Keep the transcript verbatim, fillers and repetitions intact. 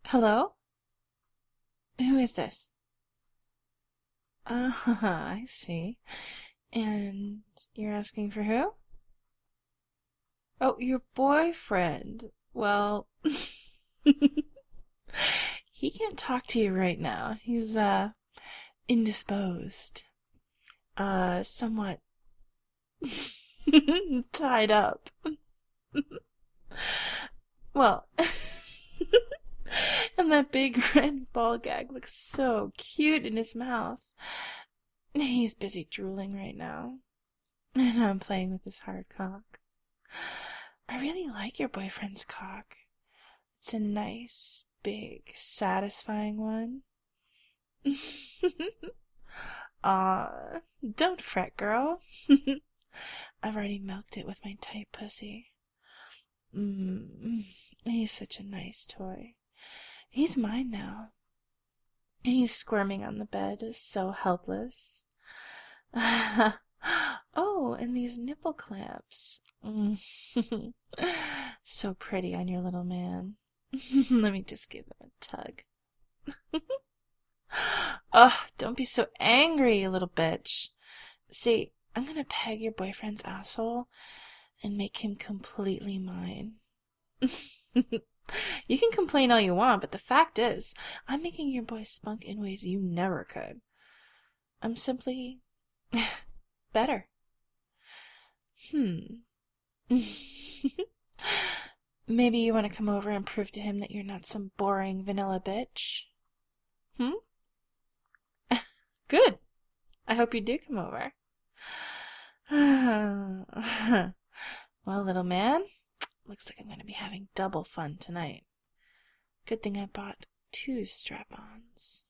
Hello? Who is this? Uh, I see. And you're asking for who? Oh, your boyfriend. Well, he can't talk to you right now. He's, uh, indisposed. Uh, somewhat tied up. Well, and that big red ball gag looks so cute in his mouth. He's busy drooling right now, and I'm playing with his hard cock. I really like your boyfriend's cock. It's a nice, big, satisfying one. Aw, don't fret, girl. I've already milked it with my tight pussy. Mmm, he's such a nice toy. He's mine now. He's squirming on the bed, so helpless. Oh, and these nipple clamps. Mm. So pretty on your little man. Let me just give him a tug. Ugh, don't be so angry, you little bitch. See, I'm gonna peg your boyfriend's asshole and make him completely mine. You can complain all you want, but the fact is, I'm making your boy spunk in ways you never could. I'm simply better. Hmm. Maybe you want to come over and prove to him that you're not some boring vanilla bitch? Hmm? Good. I hope you do come over. Well, little man, looks like I'm going to be having double fun tonight. Good thing I bought two strap-ons.